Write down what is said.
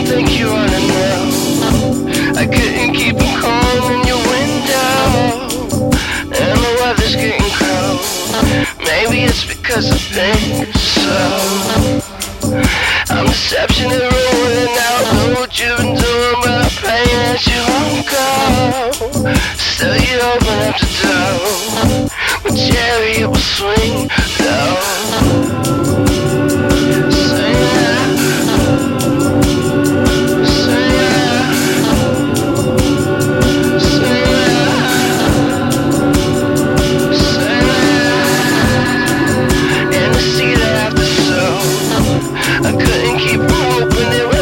think you ought to know. I couldn't keep them calm in your window, and the weather's getting cold. Maybe it's because I think so. I'm deception and rolling out. Know what you've been doing, but I'm praying that you won't go. Still you open up the door. When Jerry it will swing low. I couldn't keep them open.